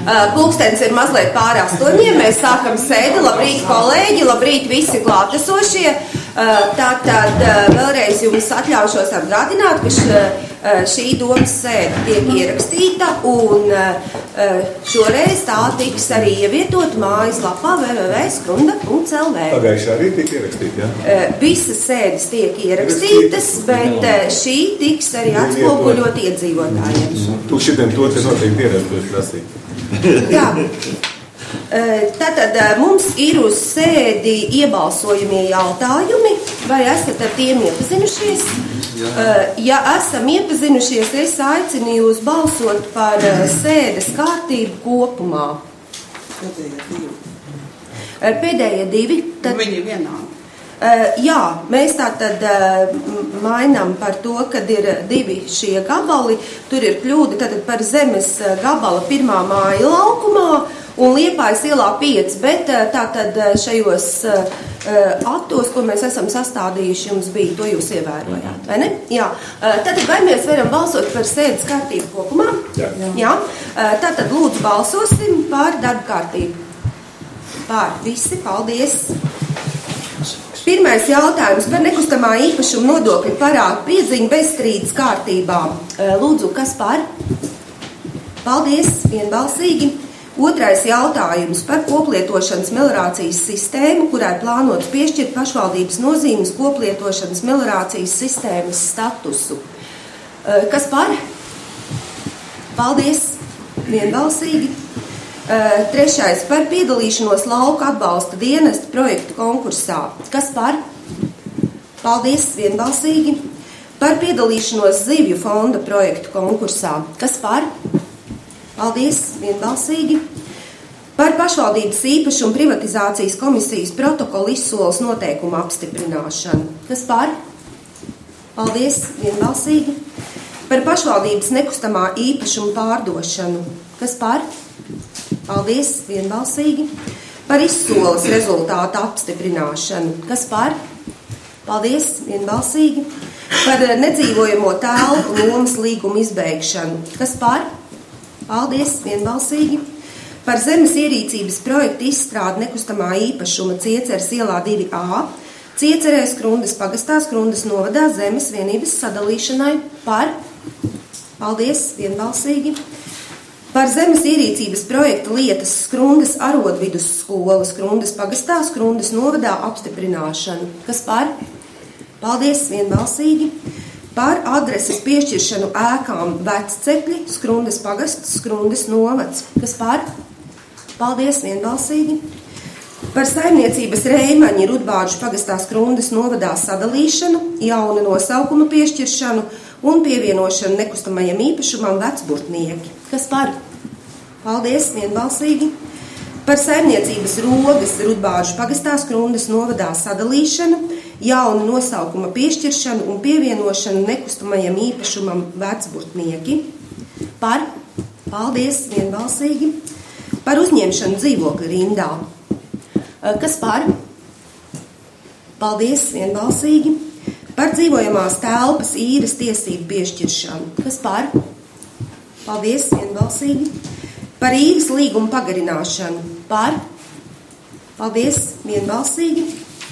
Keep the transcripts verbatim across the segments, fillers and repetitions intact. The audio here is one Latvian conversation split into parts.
Pulkstens ir mazliet pār astoņiem, mēs sākam sēdi. Labrīt, kolēģi, labrīt visi klātesošie. Tātad vēlreiz jums atļaušos atgādināt, ka šī domas sēde tiek ierakstīta un šoreiz tā tiks arī ievietot mājaslapā w w w punkt skrunda punkt l v. Pagājušā arī tiek ierakstīta, jā? Visas sēdes tiek ierakstītas, bet šī tiks arī atspoguļot iedzīvotājiem. Tu šitiem to te noteikti ierastos prasīt. Jā. Tātad mums ir uz sēdi iebalsojumie jautājumi, vai esat ar tiem iepazinušies? Jā. Ja esam iepazinušies, es aicinu jūs balsot par sēdes kārtību kopumā. Pēdējie divi. Pēdējie divi. Tad... Viņi vienādi. Jā, mēs tātad mainām par to, kad ir divi šie gabali. Tur ir kļūda tātad par zemes gabala pirmā māja laukumā un Liepājas ielā pieci, bet tātad šajos aktos, ko mēs esam sastādījuši, jums bija, to jūs ievērojāt, vai ne? Jā. Tātad vai mēs varam balsot par sēdes kārtību kopumā? Jā. Jā. Tātad lūdzu balsosim par darba kārtību. Pār visi, paldies! Pirmais jautājums par nekustamā īpašuma nodokļu parādu piedziņu bezstrīdes kārtībā. Lūdzu, kas par? Paldies, vienbalsīgi. Otrais jautājums par koplietošanas meliorācijas sistēmu, kurai plānots piešķirt pašvaldības nozīmes koplietošanas meliorācijas sistēmas statusu. Kas par? Paldies, vienbalsīgi. Trešais par piedalīšanos lauka atbalsta dienesta projektu konkursā. Kas par? Paldies, vienbalsīgi. Par piedalīšanos zivju fonda projektu konkursā. Kas par? Paldies, vienbalsīgi. Par pašvaldības īpašumu privatizācijas komisijas protokolu izsoles noteikumu apstiprināšanu. Kas par? Paldies, vienbalsīgi. Par pašvaldības nekustamā īpašuma pārdošanu. Kas par? Paldies, vienbalsīgi. Par izsoles rezultātu apstiprināšanu. Kas par? Paldies, vienbalsīgi. Par nedzīvojamo telpu lomas līgumu izbeigšanu. Kas par? Paldies, vienbalsīgi. Par zemes ierīcības projektu izstrādi nekustamā īpašuma Cieceres ielā divi A. Ciecerē Skrundas pagastā Skrundas novadā zemes vienības sadalīšanai. Par? Paldies, vienbalsīgi. Par zemes ierīcības projektu lietas Skrundas arodvidus skola Skrundas pagastā Skrundas novadā apstiprināšanu. Kas par? Paldies, vienbalsīgi. Par adreses piešķiršanu ēkām Veccepļi, Skrundas pagasts, Skrundas novads. Kas par? Paldies, vienbalsīgi. Par saimniecības Reimaņi Rudbāžu pagastā Skrundas novadā sadalīšanu, jauna nosaukuma piešķiršanu un pievienošanu nekustamajam īpašumam Vecburtnieki. Kas par? Paldies, vienbalsīgi. Par saimniecības Rogas Rudbāžu pagastā Skrundas novadā sadalīšanu, jauna nosaukuma piešķiršanu un pievienošanu nekustamajam īpašumam Vecburtnieki. Par? Paldies, vienbalsīgi. Par uzņemšanu dzīvokļa rindā. Kas par? Paldies, vienbalsīgi. Par dzīvojamās telpas īres tiesību piešķiršanu. Kas par? Paldies, vienbalsīgi. Par īres līgumu pagarināšanu. Par? Paldies, vienbalsīgi.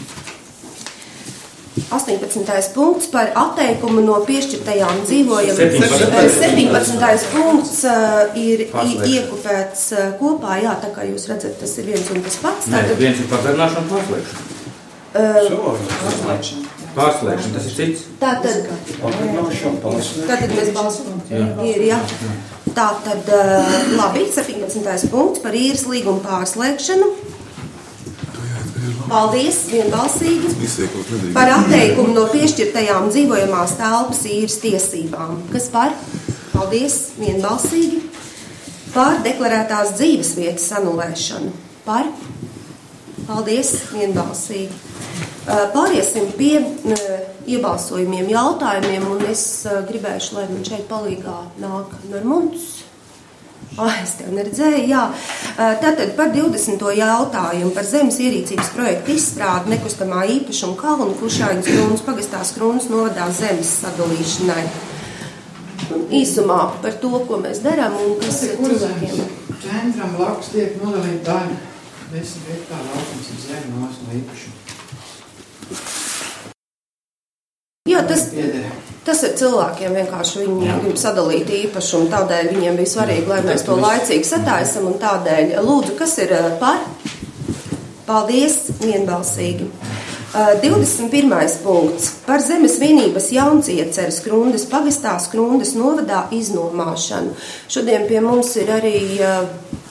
astoņpadsmitais punkts par atteikumu no piešķirtajām dzīvojamām. septiņpadsmitais punkts uh, ir iekupēts uh, kopā, jā, tā kā jūs redzat, tas ir viens un tas pats. Nē, tātad... viens ir pagarināšana un pārslēgšana. Uh, Pārslēgšana. Pārslēgšana, tas ir cits. Tātad, tātad mēs balsojam. Ir, jā. Tātad, uh, labi, septiņpadsmitais punkts par īres līgumu pārslēgšanu. Paldies, vienbalsīgi. Par atteikumu no piešķirtajām dzīvojamās telpas īres tiesībām. Kas par? Paldies, vienbalsīgi. Par deklarētās dzīves vietas anulēšanu. Par? Paldies, vienbalsīgi. Pāriesim pie iebalsojumiem jautājumiem, un es gribēšu, lai man šeit palīgā nāk Normunds. Ah, es tev neredzēju, jā. Tātad par divdesmito jautājumu par zemes ierīcības projektu izstrādi nekustamā īpašuma kalnu Kušāņas Skrundas pagastā Skrundas novadā zemes sadalīšanai. Īsumā par to, ko mēs darām un kas ir cilvēkiem. centram blakus tiek nodalīta daļa desmit hektāru laukums ar zemi no īpašuma. Jā, tas, tas ir cilvēkiem vienkārši, viņi grib sadalīt īpašumu, tādēļ viņiem bija svarīgi, lai mēs to laicīgi sataisam, un tādēļ, lūdzu, kas ir par? Paldies, vienbalsīgi. divdesmit pirmais punkts. Par zemes vienības jauncieceres Skrundas pagastā Skrundas novadā iznomāšanu. Šodien pie mums ir arī uh,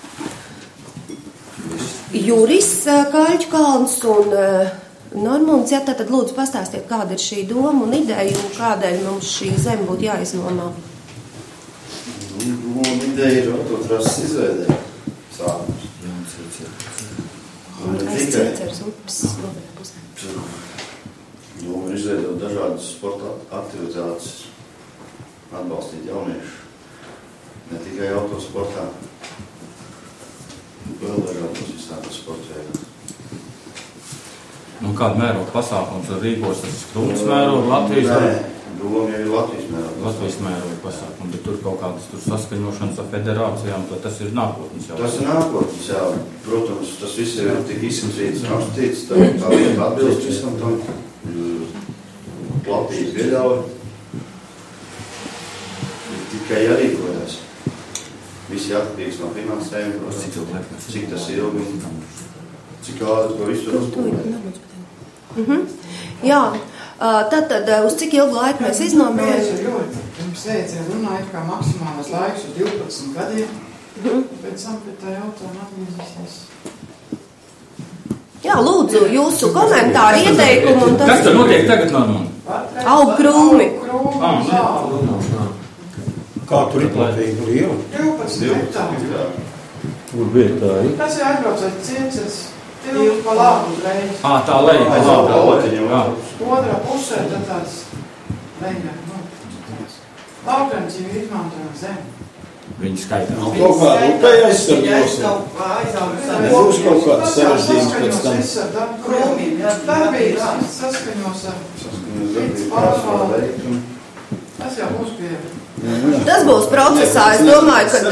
Juris uh, Kaļķkalns un uh, Normunds. Jā, tātad lūdzu pastāstiet, kāda ir šī doma un ideja un kādēļ mums šī zeme būtu jāiznomā. Doma un ideja ir autotrases izveidē. Sākums. Aizcieceres upes novadā pusē. Doma ir izveidot dažādas sporta aktivitātes, atbalstīt jauniešu, ne tikai autosportā, vēl dažādos visādas sporta veidā. Nu, kādu mērogu pasākums ar Rīgos, tas Skrundas mērogu, Latvijas mērogu? Nē, doma jau ir Latvijas mērogu. Latvijas mērogu pasākumu, bet tur kaut kādas tur saskaņošanas ar federācijām, to tas ir nākotnes jau. Tas ir nākotnes, jā. Protams, tas viss ir tik izskatīts, rakstīts, tā, tā vieta atbilst visam tam. Latvijas pieļauj. Tikai jārīkojas. Visi atkarīgs no finansējuma, protams, cik tas ilgi, cik ātri to visu uzbūvēt. Mhm. Jā, tad, tad uz cik ilgu laiku mēs iznomājam? Pirms teicien runāja, kā maksimālais laiks uz divpadsmit gadiem, mhm. pēc tam pēc tā jautājuma atgriezīsies. Jā, lūdzu, jūsu komentāri, ieteikumu un tas... Kas tad notiek tagad, Norman? Aug krūmi. Krūmi, Ah, zāli. Kā tur ir platīgi liela? divpadsmit hektāri. Kur vietā ir? Tas ir atbraucot ciences, divi pa labu uzreiz. Ā, tā leja, pa labu. Jā. Otrā pusē tad tāds leņā, nu, laukreņš jau izmantojam zemi. Viņi skaitās. Nav kaut kāda upēja aizsargos. Būs kaut kāds sarežģījums pēc tam. Darbības saskaņos ar vidas pārvaldi. Tas jau būs pie. Tas būs procesā, es domāju, ka...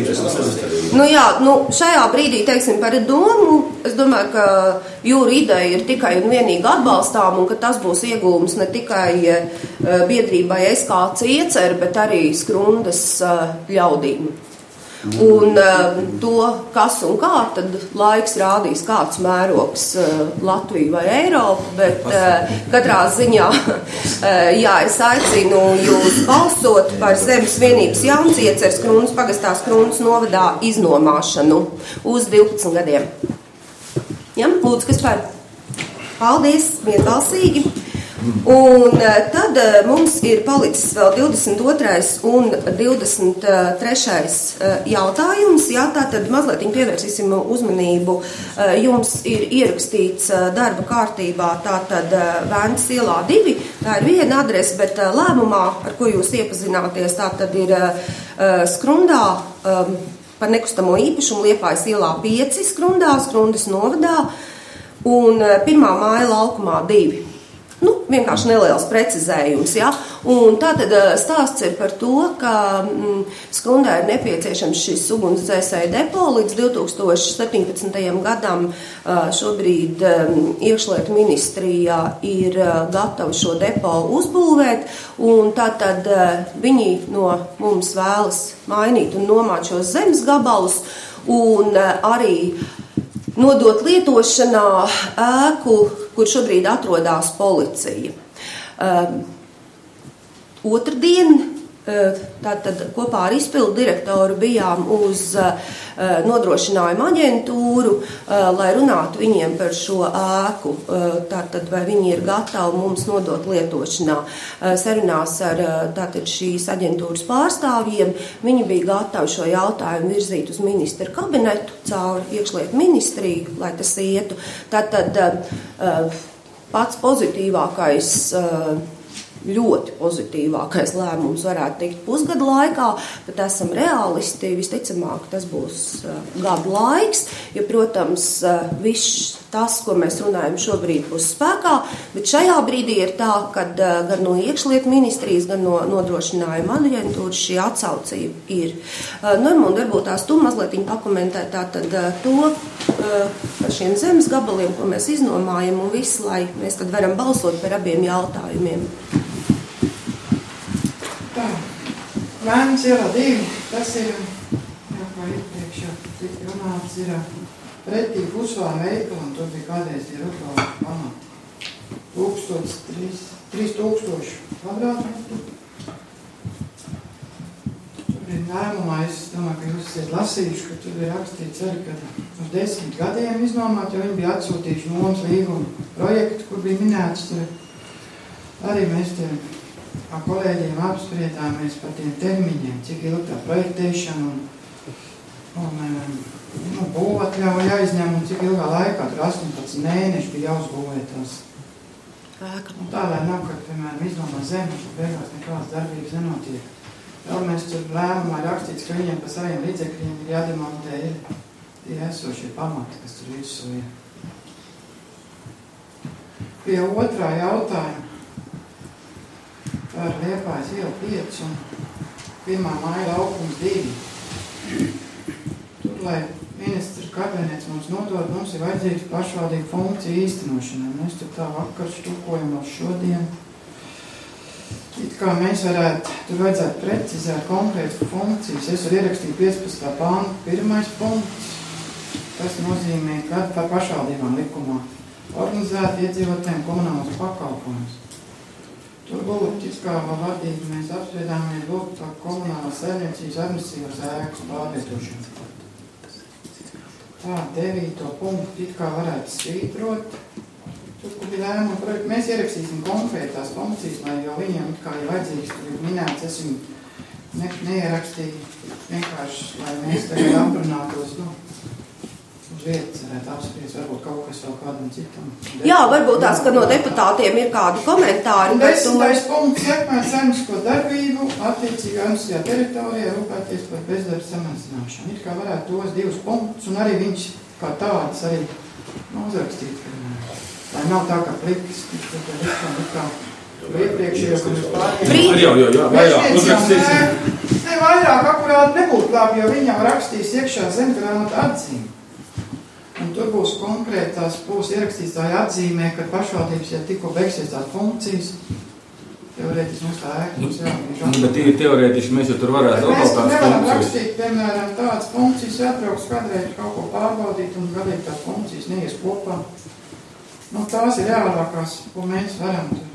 Nu jā, nu šajā brīdī, teiksim, par domu, es domāju, ka jūra ideja ir tikai un vienīgi atbalstām un ka tas būs iegūms ne tikai biedrībai Es Kā Ciecere, bet arī Skrundas ļaudīm. Un to, kas un kā, tad laiks rādīs, kāds mērogs Latviju vai Eiropu, bet katrā ziņā, jā, es aicinu jūs balsot par zemes vienības jauncieceres Skrundas pagastā Skrundas novadā iznomāšanu uz divpadsmit gadiem. Ja, lūdzu, kas par? Paldies, vienbalsīgi. Un tad mums ir palicis vēl divdesmit otrais un divdesmit trešais jautājums. Jā, tātad mazliet pievērsīsim uzmanību. Jums ir ierakstīts darba kārtībā tātad Vēncas ielā divi. Tā ir viena adrese, bet lēmumā, ar ko jūs iepazināties, tātad ir Skrundā par nekustamo īpašumu Liepājas ielā pieci Skrundā, Skrundas novadā un pirmā māja laukumā divi. Nu, vienkārši neliels precizējums, ja? Un tātad stāsts ir par to, ka mm, Skrundā ir nepieciešams šis ugunsdzēsēju depo līdz divi tūkstoši septiņpadsmitajam gadam. Šobrīd iekšlietu ministrijā ir gatavi šo depo uzbūvēt, un tātad viņi no mums vēlas mainīt un nomāt šos zemes gabalus, un arī nodot lietošanā ēku, kur šobrīd atrodas policija. Uh, otrdien uh, tātad kopā ar izpildu direktoru bijām uz uh, nodrošinājumu aģentūru, uh, lai runātu viņiem par šo ēku. Uh, tātad, vai viņi ir gatavi mums nodot lietošanā. Uh, sarunās ar uh, tātad šīs aģentūras pārstāvjiem. Viņi bija gatavi šo jautājumu virzīt uz ministra kabinetu caur iekšlietu ministriju, lai tas ietu. Tātad uh, pats pozitīvākais uh, ļoti pozitīvākais lēmums varētu tikt pusgada laikā, bet esam realisti, visticamāk tas būs gadu laiks, jo, protams, viss tas, ko mēs runājam šobrīd būs spēkā, bet šajā brīdī ir tā, ka gan no iekšlietu ministrijas, gan no nodrošinājuma aģentūras šī atsaucība ir. Normund, varbūt tās tu mazliet pakomentē tātad to par šiem zemes gabaliem, ko mēs iznomājam un visu, lai mēs tad varam balsot par abiem jautājumiem. Tā, Vēns ielā divi, tas ir, jā, kā iepriekš jau tik runāts, ir pretī pusvāra veikala, un tur bija kādreiz tie rukāli pamati. Tūkstots, trīs, trīs tūkstoši kvadrātmetru. Tur ir lēmumā, es domāju, ka jūs esat lasījuši, ka tur ir rakstīts arī, ka uz desmit gadiem iznomāt, jo viņi bija atsūtījuši nomas līguma projektu, kur bija minēts tur. Arī mēs te ar kolēģiem apspriedāmies par tiem termiņiem, cik ilgi tā projektēšana un, un nu, būvatļauja jāizņem un cik ilgā laikā, tur astoņpadsmit mēneši bija jāuzbūvē tās. Un tā, lai nav, kad, piemēram, izdomā zemi, un beigās nekādas darbības nenotiek. Vēl mēs tur lēmumā rakstīts, ka viņiem pa saviem līdzekļiem ir jādemontē ir tie esošie pamati, kas tur visu ir. Pie otrā jautājuma par Liepājas ielu pieci un pirmā māja laukums divi. Tur, lai ministra kabinets mums nodod, mums ir vajadzīgs pašvaldību funkciju īstenošanai. Mēs tur tā vakar štukojam uz šodien. It kā mēs varētu, tur vajadzētu precizēt konkrētas funkcijas. Es varu ierakstīt piecpadsmitā pānta pirmais punkts. Tas nozīmē, ka par pašvaldībām likumā organizēt iedzīvotājiem komunālos pakalpojumus. Tur būtu, it kā vadīgi mēs apspriedāmies, būtu par komunālās saimniecības administratīvās ēkas pārvietošanu. Tā, devīto punktu it kā varētu svītrot. Tur, kur bija lēmuma projekta, mēs ierakstīsim konkrētās funkcijas, lai jau viņiem it kā ir vajadzīgs, tur ir minēts, es viņu ne, neierakstīju vienkārši, lai mēs tagad aprunātos, nu, uz vietas varētu apspriest, varbūt kaut kas vēl kādam citam. Jā, varbūt tās, ka no deputātiem ir kādi komentāri. Un desmitais punkts sekmēt saimnisko darbību, attiecīgi administratīvajā teritorijā rūpēties par bezdarba samazināšanu. It kā varētu tos divus punktus, un arī viņš kā tāds arī nu, uzrakstīt, lai nav tā kā plikas, ka tā vispār it kā iepriekšējā, ka mēs pārējām. Jā, jā, jā, vairāk uzrakstīsim. Ne, vairāk akurāti nebūtu labi, jo viņi jau rakstīs iekšā zemgrāmata atzīme. Un tur būs konkrētās, būs ierakstīts tā atzīmē, ka pašvaldības, ja tikko beigsies tās funkcijas, teorētiski mums tā ēka mums jābūt. Nu, bet ir teorētiski, mēs jau tur varētu vēl kaut kādas funkcijas. Mēs nevaram rakstīt, piemēram, tādas funkcijas jātrauks kādreiz kaut ko pārbaudīt un gadīgi tās funkcijas neies kopā. Nu, tās ir reālākās, ko mēs varam tur.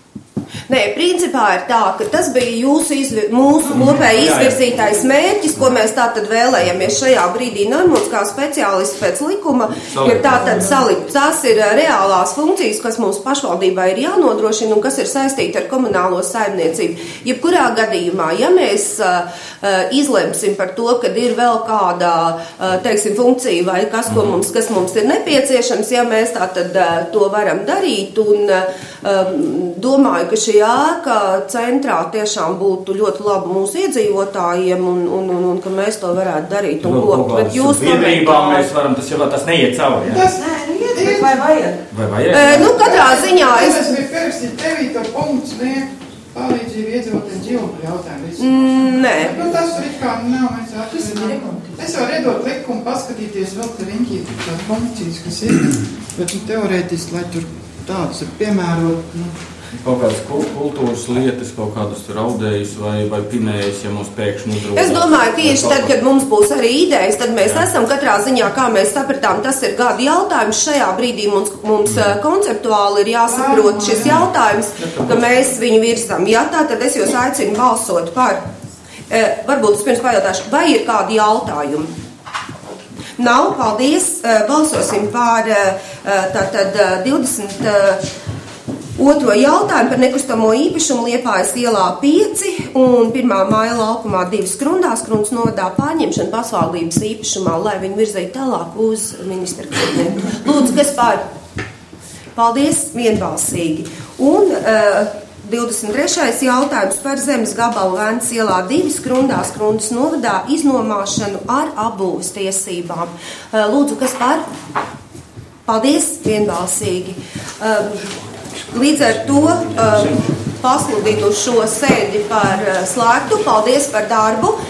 Nē, principā ir tā, ka tas bija jūsu izvi, mūsu kopēji izvirzītais mērķis, ko mēs tātad vēlējamies šajā brīdī. Normunds kā speciālists pēc likuma ir tātad salikt. Tās ir reālās funkcijas, kas mums pašvaldībā ir jānodrošina un kas ir saistīti ar komunālo saimniecību. Jebkurā gadījumā, ja mēs uh, izlemsim par to, kad ir vēl kāda, uh, teiksim, funkcija vai kas, ko mums, kas mums ir nepieciešams, ja mēs tātad uh, to varam darīt un uh, domāju, ka šī ēka centrā tiešām būtu ļoti laba mūsu iedzīvotājiem un, un, un, un ka mēs to varētu darīt un kopt. Bet jūs biedrībām mēs varam, tas jau tas neiet cauri, ja? Tas neiet, bet vai vajag? Vai vajag? E, nu, katrā ziņā es... Es biju pierakstīt devīto punktu sniegt palīdzību iedzīvotājiem dzīvokļu jautājumu. Mm, nē. Nu, tas tur it kā nav, mēs atverinām. Es varu iedot likumu, paskatīties vēl te riņķīt tās funkcijas, kas ir, bet nu, teorētiski, lai tur tāds ir piemērot, nu, kaut kādas kultūras lietas, kaut kādas raudējas vai, vai pinējas, ja mums pēkšņi uzrūdās. Es domāju, tieši tad, kad mums būs arī idejas, tad mēs Jā. esam katrā ziņā, kā mēs sapratām, tas ir gada jautājums. Šajā brīdī mums, mums konceptuāli ir jāsaprot šis jautājums, ka mēs viņu virzam. Ja tā, tad es jūs aicinu balsot par. E, varbūt es pirms pajautāšu, vai ir kādi jautājumi? Nav, paldies. E, balsosim par tātad divdesmit otro jautājumu par nekustamo īpašumu Liepājas ielā pieci un pirmā māja laukumā divas Grundās, Grundas novadā pārņemšanu pašvaldības īpašumā, lai viņi virzītu tālāk uz ministra kabinetu. Lūdzu, kas pār? Paldies, vienbalsīgi. Un uh, divdesmit trešais jautājums par zemes gabalu Vēncas ielā divi Skrundā, Skrundas novadā iznomāšanu ar apbūves tiesībām. Lūdzu, kas par? Paldies, vienbalsīgi. Līdz ar to pasludinu šo sēdi par slēgtu. Paldies par darbu.